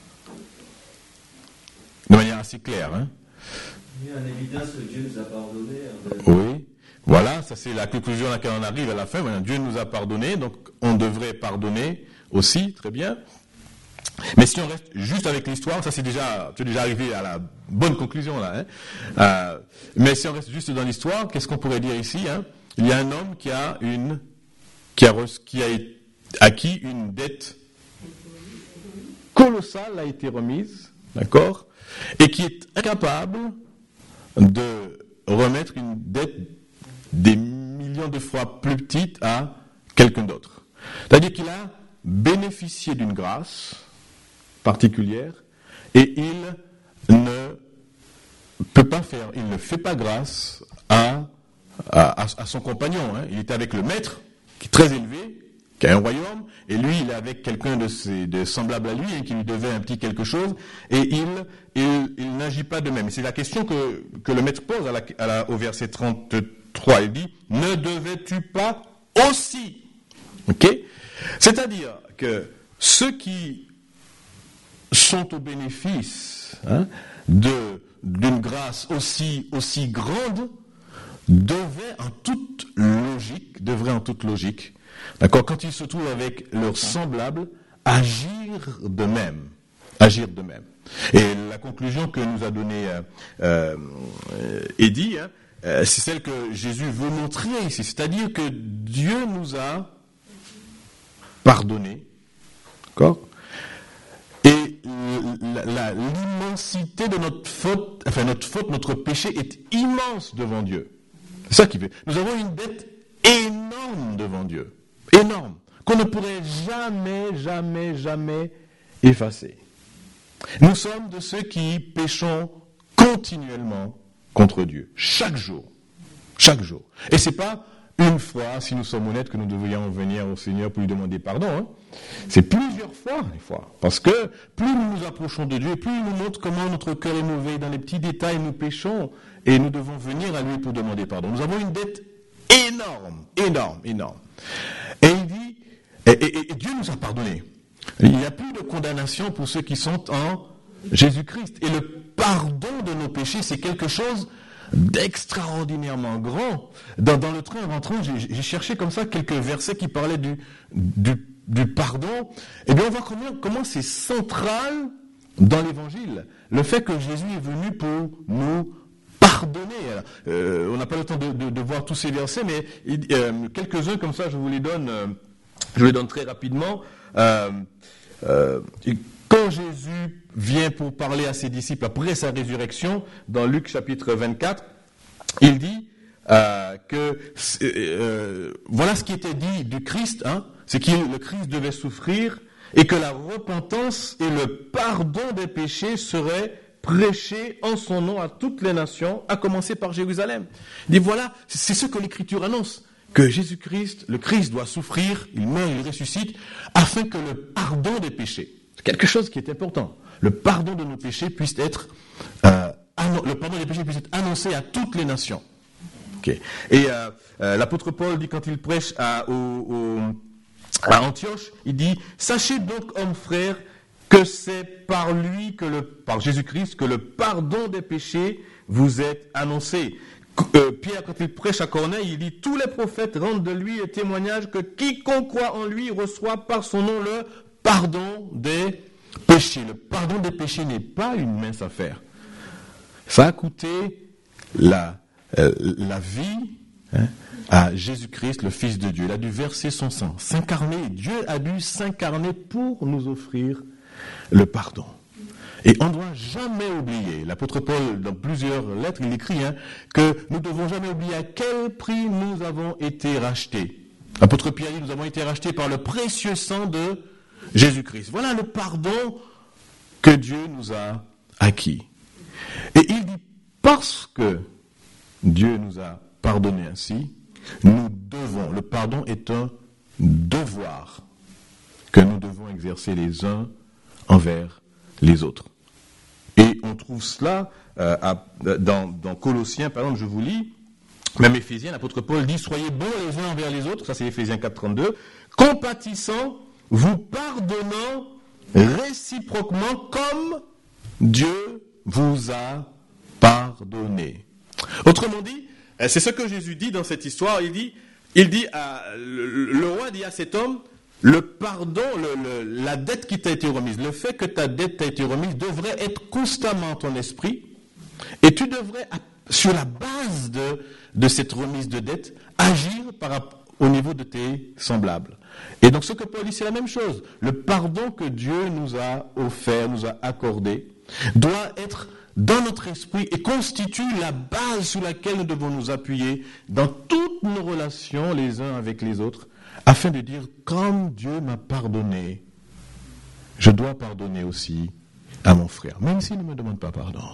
De manière assez claire, hein? Il met en évidence que Dieu nous a pardonné. Oui. Voilà, ça c'est la conclusion à laquelle on arrive à la fin. Voilà, Dieu nous a pardonné, donc on devrait pardonner aussi, très bien. Mais si on reste juste avec l'histoire, ça c'est déjà, tu es déjà arrivé à la bonne conclusion là. Hein. Euh, mais si on reste juste dans l'histoire, qu'est-ce qu'on pourrait dire ici hein? Il y a un homme qui a une, qui a, qui a acquis une dette colossale a été remise, d'accord, et qui est incapable de remettre une dette des millions de fois plus petite à quelqu'un d'autre. C'est-à-dire qu'il a bénéficié d'une grâce particulière et il ne peut pas faire, il ne fait pas grâce à, à, à son compagnon. Hein. Il est avec le maître, qui est très élevé, qui a un royaume, et lui, il est avec quelqu'un de, ses, de semblable à lui, hein, qui lui devait un petit quelque chose, et il, il, il n'agit pas de même. C'est la question que, que le maître pose à la, à la, au verset trente-trois. Il dit, ne devais-tu pas aussi? Ok? C'est-à-dire que ceux qui sont au bénéfice hein, de, d'une grâce aussi, aussi grande devaient en toute logique, devraient en toute logique, d'accord, quand ils se trouvent avec leurs semblables, agir de même. Agir de même. Et la conclusion que nous a donnée euh, euh, Eddie, hein, euh, c'est celle que Jésus veut montrer ici. C'est-à-dire que Dieu nous a pardonné, d'accord, et la, la, l'immensité de notre faute, enfin notre faute, notre péché est immense devant Dieu. C'est ça qui fait. Nous avons une dette énorme devant Dieu. Énorme. Qu'on ne pourrait jamais, jamais, jamais effacer. Nous sommes de ceux qui péchons continuellement contre Dieu. Chaque jour. Chaque jour. Et c'est pas une fois, si nous sommes honnêtes, que nous devrions venir au Seigneur pour lui demander pardon. Hein. C'est plusieurs fois, des fois. Parce que plus nous nous approchons de Dieu, plus il nous montre comment notre cœur est mauvais. Dans les petits détails, nous péchons et nous devons venir à lui pour demander pardon. Nous avons une dette énorme, énorme, énorme. Et il dit, et, et, et Dieu nous a pardonné. Il n'y a plus de condamnation pour ceux qui sont en Jésus-Christ. Et le pardon de nos péchés, c'est quelque chose d'extraordinairement grand. Dans, dans le train en rentrant, j'ai, j'ai cherché comme ça quelques versets qui parlaient du, du, du pardon. Et bien on voit comment, comment c'est central dans l'évangile. Le fait que Jésus est venu pour nous pardonner. Euh, on n'a pas le temps de, de, de voir tous ces versets, mais euh, quelques-uns comme ça, je vous les donne, euh, je vous les donne très rapidement. Euh, euh, quand Jésus vient pour parler à ses disciples après sa résurrection, dans Luc chapitre vingt-quatre, il dit euh, que euh, voilà ce qui était dit du Christ, hein, c'est que le Christ devait souffrir et que la repentance et le pardon des péchés seraient prêchés en son nom à toutes les nations, à commencer par Jérusalem. Il dit voilà, c'est ce que l'Écriture annonce, que Jésus-Christ, le Christ doit souffrir, il meurt, il ressuscite, afin que le pardon des péchés, c'est quelque chose qui est important, le pardon de nos péchés puisse être, euh, annon- le pardon des péchés puisse être annoncé à toutes les nations. Okay. Et euh, euh, l'apôtre Paul dit quand il prêche à, au, au, à Antioche, il dit « Sachez donc, hommes frères, que c'est par lui, que le, par Jésus-Christ, que le pardon des péchés vous est annoncé. » Euh, Pierre, quand il prêche à Corneille, il dit « Tous les prophètes rendent de lui le témoignage que quiconque croit en lui reçoit par son nom le pardon des péchés. » Le pardon des péchés n'est pas une mince affaire. Ça a coûté la, euh, la vie hein, à Jésus-Christ, le Fils de Dieu. Il a dû verser son sang, s'incarner. Dieu a dû s'incarner pour nous offrir le pardon. Et on ne doit jamais oublier, l'apôtre Paul, dans plusieurs lettres, il écrit hein, que nous ne devons jamais oublier à quel prix nous avons été rachetés. L'apôtre Pierre dit, nous avons été rachetés par le précieux sang de Jésus-Christ. Voilà le pardon que Dieu nous a acquis. Et il dit, parce que Dieu nous a pardonné ainsi, nous devons, le pardon est un devoir que nous devons exercer les uns envers les autres. Et on trouve cela euh, à, dans, dans Colossiens, par exemple, je vous lis, même Éphésiens, l'apôtre Paul dit « Soyez bons les uns envers les autres », ça c'est Éphésiens quatre, trente-deux, « compatissant, vous pardonnant réciproquement comme Dieu vous a pardonné. » Autrement dit, c'est ce que Jésus dit dans cette histoire, il dit, il dit à, le, le roi dit à cet homme, le pardon, le, le, la dette qui t'a été remise, le fait que ta dette t'a été remise devrait être constamment en ton esprit et tu devrais, sur la base de, de cette remise de dette, agir par, au niveau de tes semblables. Et donc ce que Paul dit, c'est la même chose. Le pardon que Dieu nous a offert, nous a accordé, doit être dans notre esprit et constitue la base sur laquelle nous devons nous appuyer dans toutes nos relations les uns avec les autres, afin de dire, comme Dieu m'a pardonné, je dois pardonner aussi à mon frère, même s'il ne me demande pas pardon.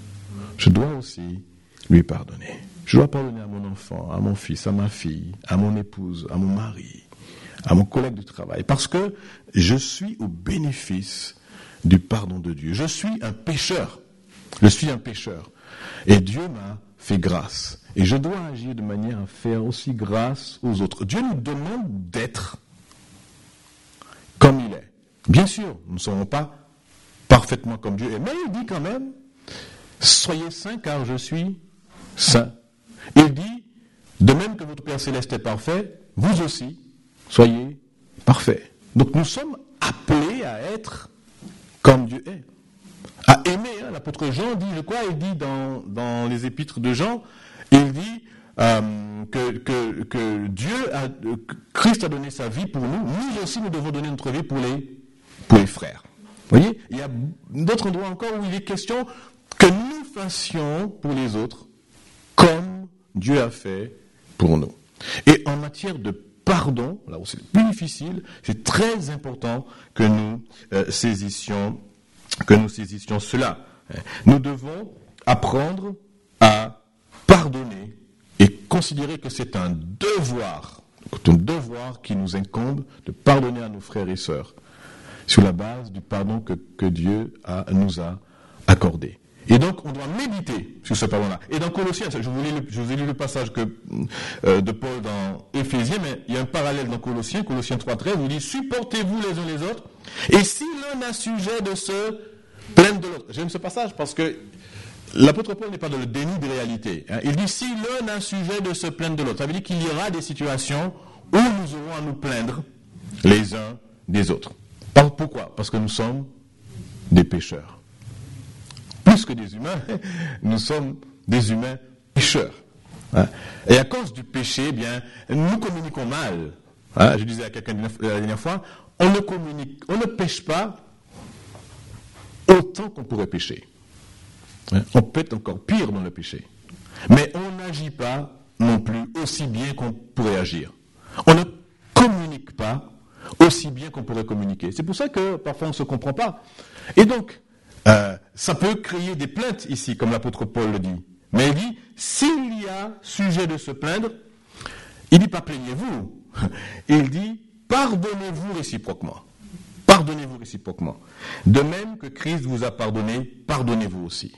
Je dois aussi lui pardonner. Je dois pardonner à mon enfant, à mon fils, à ma fille, à mon épouse, à mon mari, à mon collègue de travail, parce que je suis au bénéfice du pardon de Dieu. Je suis un pécheur. Je suis un pécheur. Et Dieu m'a fait grâce. Et je dois agir de manière à faire aussi grâce aux autres. Dieu nous demande d'être comme il est. Bien sûr, nous ne serons pas parfaitement comme Dieu est. Mais il dit quand même, soyez saints car je suis saint. Il dit, de même que votre Père Céleste est parfait, vous aussi, soyez parfaits. Donc nous sommes appelés à être comme Dieu est. À aimer, hein, l'apôtre Jean dit, je crois, il dit dans, dans les épîtres de Jean, il dit euh, que, que, que Dieu, a, que Christ a donné sa vie pour nous, nous aussi nous devons donner notre vie pour les, pour les frères. Vous voyez, il y a d'autres endroits encore où il est question que nous fassions pour les autres comme Dieu a fait pour nous. Et en matière de pardon, là où c'est le plus difficile, c'est très important que nous euh, saisissions que nous saisissions cela. Nous devons apprendre à pardonner et considérer que c'est un devoir, un devoir qui nous incombe de pardonner à nos frères et sœurs sur la base du pardon que, que Dieu a, nous a accordé. Et donc, on doit méditer sur ce pardon-là. Et dans Colossiens, je vous, lis le, je vous ai lu le passage que, euh, de Paul dans Éphésiens, mais il y a un parallèle dans Colossiens, Colossiens trois, treize, où il dit « Supportez-vous les uns les autres, et si l'un a sujet de se plaindre de l'autre. » J'aime ce passage parce que l'apôtre Paul n'est pas dans le déni de réalité. Hein. Il dit, si l'un a un sujet de se plaindre de l'autre, ça veut dire qu'il y aura des situations où nous aurons à nous plaindre les uns des autres. Pourquoi? Parce que nous sommes des pécheurs. Plus que des humains, nous sommes des humains pécheurs. Hein. Et à cause du péché, eh bien, nous communiquons mal. Hein. Je disais à quelqu'un la dernière fois, on ne communique, on ne pêche pas autant qu'on pourrait pécher. Hein. On peut être encore pire dans le péché. Mais on n'agit pas non plus aussi bien qu'on pourrait agir. On ne communique pas aussi bien qu'on pourrait communiquer. C'est pour ça que parfois on ne se comprend pas. Et donc, euh, ça peut créer des plaintes ici, comme l'apôtre Paul le dit. Mais il dit, s'il y a sujet de se plaindre, il dit pas plaignez-vous. Il dit, pardonnez-vous réciproquement. Pardonnez-vous réciproquement. De même que Christ vous a pardonné, pardonnez-vous aussi.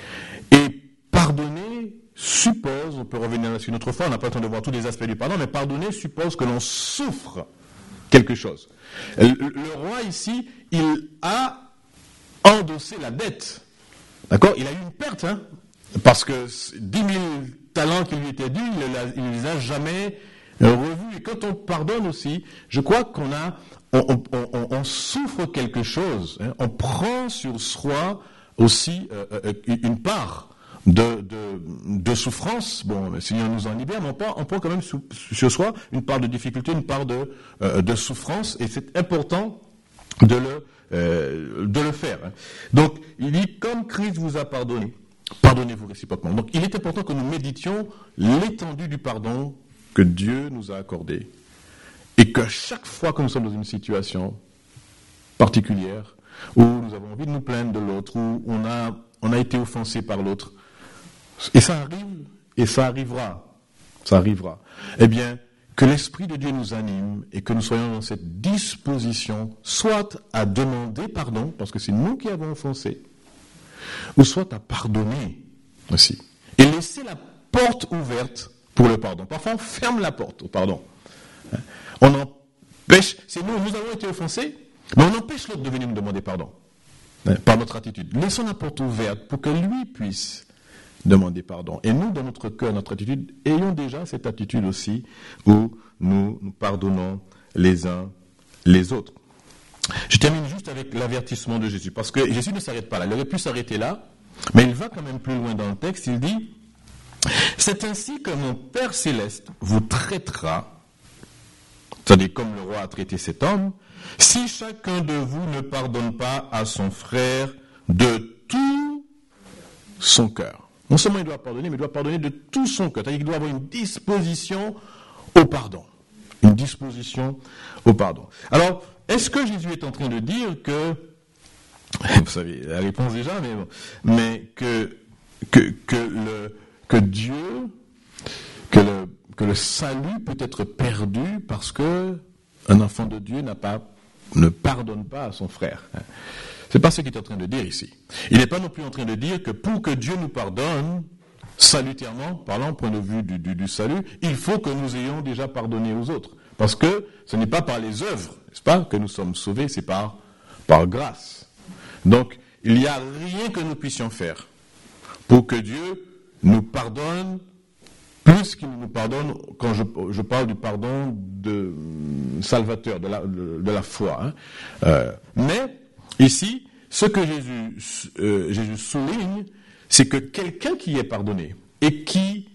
Et pardonner suppose, on peut revenir là-dessus une autre fois, on n'a pas le temps de voir tous les aspects du pardon, mais pardonner suppose que l'on souffre quelque chose. Le, le roi ici, il a endossé la dette. D'accord? Il a eu une perte, hein? Parce que dix mille talents qui lui étaient dus, il ne les a jamais revus. Et quand on pardonne aussi, je crois qu'on a, on, on, on, on souffre quelque chose. Hein? On prend sur soi aussi euh, une part de, de, de souffrance. Bon, le Seigneur nous en libère, mais on prend, on prend quand même sur, sur soi une part de difficulté, une part de, euh, de souffrance, et c'est important de le, euh, de le faire. Hein. Donc, il dit, comme Christ vous a pardonné, pardonnez-vous réciproquement. Donc, il est important que nous méditions l'étendue du pardon que Dieu nous a accordé. Et que chaque fois que nous sommes dans une situation particulière, où nous avons envie de nous plaindre de l'autre, où on a, on a été offensé par l'autre, et ça arrive, et ça arrivera, ça arrivera, eh bien, que l'Esprit de Dieu nous anime et que nous soyons dans cette disposition, soit à demander pardon, parce que c'est nous qui avons offensé, ou soit à pardonner aussi. Et laisser la porte ouverte pour le pardon. Parfois, on ferme la porte au pardon. On empêche, c'est nous, nous avons été offensés, mais on empêche l'autre de venir nous demander pardon. Par notre attitude. Laissons la porte ouverte pour que lui puisse demander pardon. Et nous, dans notre cœur, notre attitude, ayons déjà cette attitude aussi où nous nous pardonnons les uns les autres. Je termine juste avec l'avertissement de Jésus, parce que Jésus ne s'arrête pas là. Il aurait pu s'arrêter là, mais il va quand même plus loin dans le texte. Il dit, « C'est ainsi que mon Père céleste vous traitera, c'est-à-dire comme le roi a traité cet homme, si chacun de vous ne pardonne pas à son frère de tout son cœur. » Non seulement il doit pardonner, mais il doit pardonner de tout son cœur. C'est-à-dire qu'il doit avoir une disposition au pardon. Une disposition au pardon. Alors, est-ce que Jésus est en train de dire que, vous savez la réponse déjà, mais bon, mais que, que, que, le, que Dieu, que le, que le salut peut être perdu parce que un enfant de Dieu n'a pas, ne pardonne pas à son frère. C'est pas ce qu'il est en train de dire ici. Il n'est pas non plus en train de dire que pour que Dieu nous pardonne, salutairement, parlant point de vue du, du, du salut, il faut que nous ayons déjà pardonné aux autres. Parce que ce n'est pas par les œuvres, n'est-ce pas, que nous sommes sauvés, c'est par, par grâce. Donc, il n'y a rien que nous puissions faire pour que Dieu nous pardonne plus qu'il nous pardonne, quand je, je parle du pardon de salvateur, de la, de, de la foi. Hein. Euh, mais, ici, ce que Jésus, euh, Jésus souligne, c'est que quelqu'un qui est pardonné et qui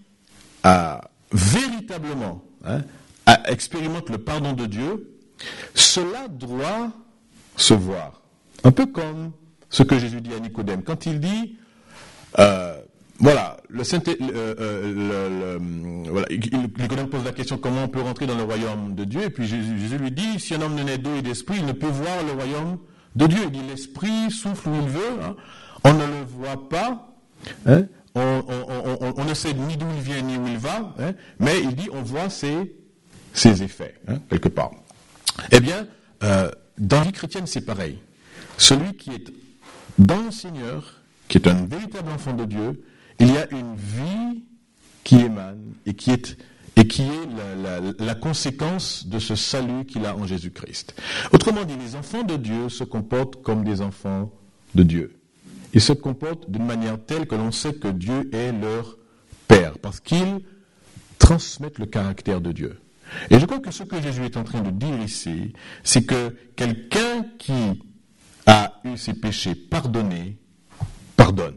a véritablement hein, a, expérimente le pardon de Dieu, cela doit se voir. Un peu comme ce que Jésus dit à Nicodème. Quand il dit, euh, voilà, le Saint, euh, euh, le, le, voilà, Nicodème pose la question comment on peut rentrer dans le royaume de Dieu, et puis Jésus, Jésus lui dit, si un homme ne naît d'eau et d'esprit, il ne peut voir le royaume de Dieu. Il dit, l'esprit souffle où il veut, hein, on ne le voit pas, hein, on, on, on, on ne sait ni d'où il vient ni où il va, hein, mais il dit, on voit ses, ses effets, hein, quelque part. Eh bien, euh, dans la vie chrétienne, c'est pareil. Celui qui est dans le Seigneur, qui est un véritable enfant de Dieu, il y a une vie qui émane et qui est, et qui est la, la, la conséquence de ce salut qu'il a en Jésus-Christ. Autrement dit, les enfants de Dieu se comportent comme des enfants de Dieu. ils se comportent d'une manière telle que l'on sait que Dieu est leur Père, parce qu'ils transmettent le caractère de Dieu. Et je crois que ce que Jésus est en train de dire ici, c'est que quelqu'un qui a eu ses péchés pardonnés, pardonne.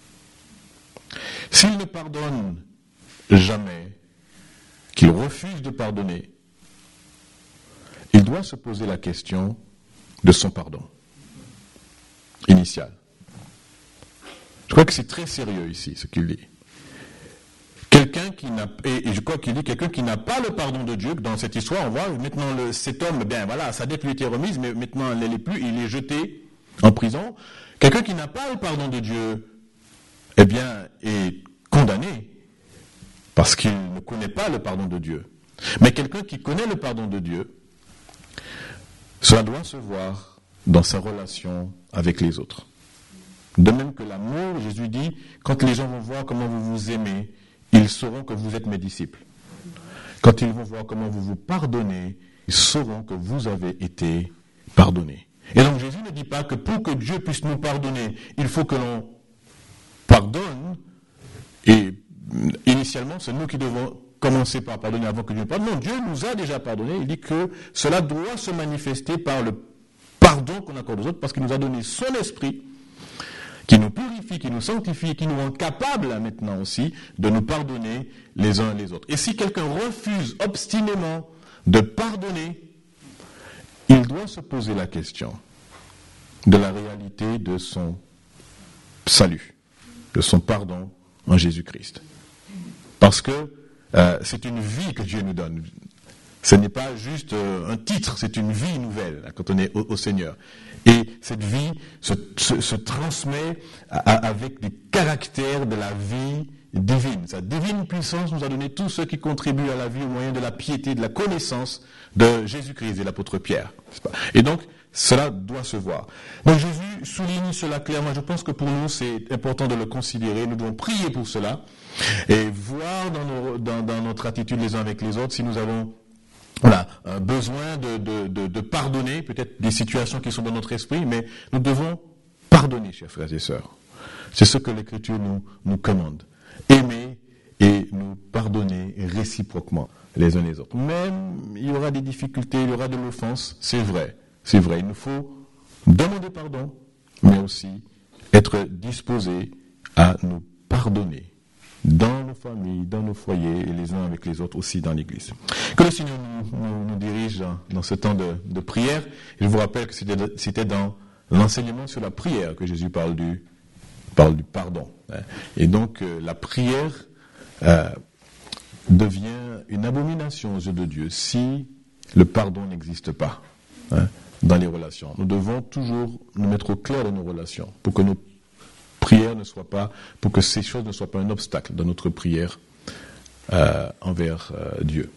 S'il ne pardonne jamais, qu'il refuse de pardonner, il doit se poser la question de son pardon initial. Je crois que c'est très sérieux ici, ce qu'il dit. Quelqu'un qui n'a, et je crois qu'il dit quelqu'un qui n'a pas le pardon de Dieu, dans cette histoire, on voit maintenant le, cet homme, bien voilà, sa dette lui était remise, mais maintenant elle n'est plus, il est jeté en prison. Quelqu'un qui n'a pas le pardon de Dieu, eh bien, est condamné, parce qu'il ne connaît pas le pardon de Dieu. Mais quelqu'un qui connaît le pardon de Dieu, cela doit se voir dans sa relation avec les autres. De même que l'amour, Jésus dit, quand les gens vont voir comment vous vous aimez, ils sauront que vous êtes mes disciples. Quand ils vont voir comment vous vous pardonnez, ils sauront que vous avez été pardonnés. Et donc Jésus ne dit pas que pour que Dieu puisse nous pardonner, il faut que l'on pardonne, et initialement c'est nous qui devons commencer par pardonner avant que Dieu pardonne. Non, Dieu nous a déjà pardonné. Il dit que cela doit se manifester par le pardon qu'on accorde aux autres, parce qu'il nous a donné son esprit, qui nous purifie, qui nous sanctifie, et qui nous rend capables maintenant aussi de nous pardonner les uns les autres. Et si quelqu'un refuse obstinément de pardonner, il doit se poser la question de la réalité de son salut, de son pardon en Jésus-Christ. Parce que euh, c'est une vie que Dieu nous donne. Ce n'est pas juste euh, un titre, c'est une vie nouvelle là, quand on est au, au Seigneur. Et cette vie se, se, se transmet à, à, avec des caractères de la vie divine. Sa divine puissance nous a donné tout ce qui contribue à la vie au moyen de la piété, de la connaissance de Jésus-Christ et l'apôtre Pierre. Et donc, cela doit se voir. Donc Jésus souligne cela clairement. Je pense que pour nous, c'est important de le considérer. Nous devons prier pour cela et voir dans, nos, dans, dans notre attitude les uns avec les autres si nous avons voilà, un besoin de, de, de, de pardonner, peut-être des situations qui sont dans notre esprit, mais nous devons pardonner, chers frères et sœurs. C'est ce que l'Écriture nous, nous commande. Aimer et nous pardonner réciproquement les uns les autres. Même il y aura des difficultés, il y aura de l'offense, c'est vrai. C'est vrai, il nous faut demander pardon, mais aussi être disposé à nous pardonner dans nos familles, dans nos foyers, et les uns avec les autres aussi dans l'Église. Que le Seigneur nous, nous, nous dirige dans, dans ce temps de, de prière. Je vous rappelle que c'était, c'était dans l'enseignement sur la prière que Jésus parle du, parle du pardon. Et donc euh, la prière euh, devient une abomination aux yeux de Dieu si le pardon n'existe pas. Hein, dans les relations. Nous devons toujours nous mettre au clair dans nos relations pour que nos prières ne soient pas, pour que ces choses ne soient pas un obstacle dans notre prière euh, envers euh, Dieu.